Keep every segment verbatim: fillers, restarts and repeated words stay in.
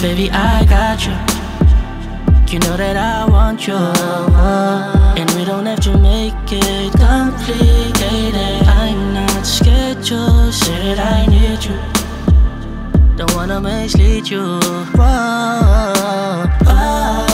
baby, I got you. You know that I want you, and we don't have to make it complicated. I'm not scared to say that I need you. Don't wanna mislead you. Whoa, whoa,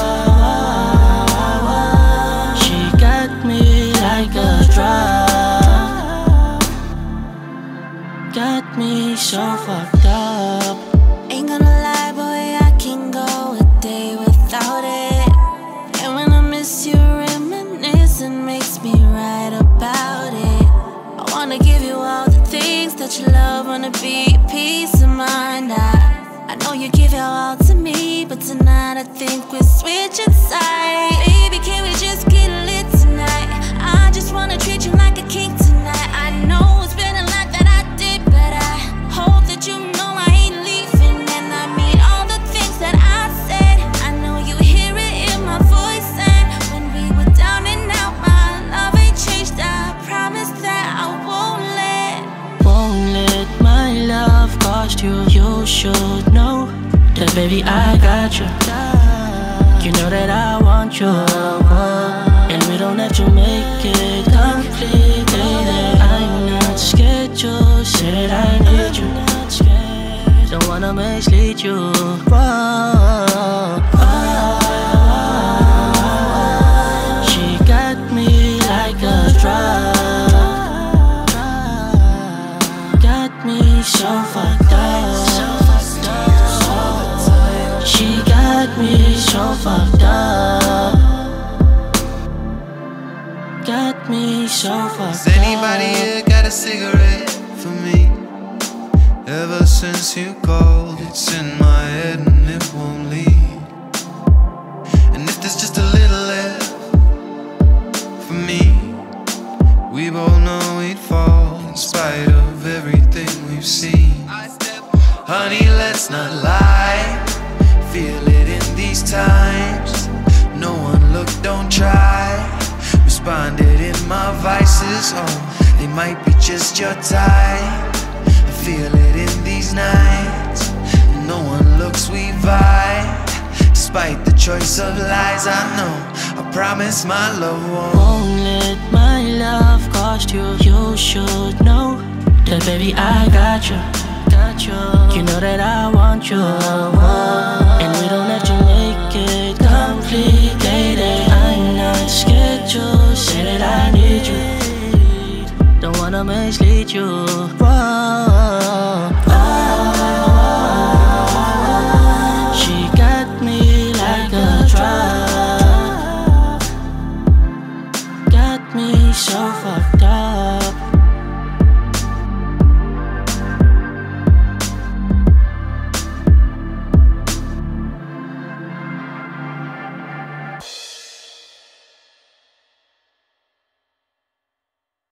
whoa. She got me like a drug. Got me so fucked up. Ain't gonna lie, boy, I can't go a day without it. And when I miss you, reminiscing makes me write about it. I wanna give you all the things that you love, wanna be peace of mind. I, I know you give your all to me, but tonight I think we're switching sides. Baby, can we just get lit tonight? I just wanna treat you like a king tonight. I know it's been a lot that I did, but I hope that you know I ain't leaving. And I mean all the things that I said. I know you hear it in my voice. And when we were down and out, my love ain't changed. I promise that I won't let Won't let my love cost you. You should know that, baby, I got you. You know that I want you, and we don't have to make it complicated. I'm not scared to say that I need you. Don't wanna mislead you. Whoa, whoa. She got me like a drug. Got me so fucked up. She got me so fucked up. Got me so fucked up. Has anybody here got a cigarette for me? Ever since you called, it's in my head and it won't leave. And if there's just a little left for me, we both know we'd fall in spite of everything we've seen. Honey, let's not lie, feel it in these times. No one look, don't try. Responded in my vices, oh, they might be just your type. I feel it in these nights. No one looks, we vibe. Despite the choice of lies, I know, I promise my love won't. Won't let my love cost you. You should know that, baby, I got you. Got you. You know that I want you, and we don't have to make it complicated. I'm not scared to say that I need you. Don't wanna mislead you. Whoa.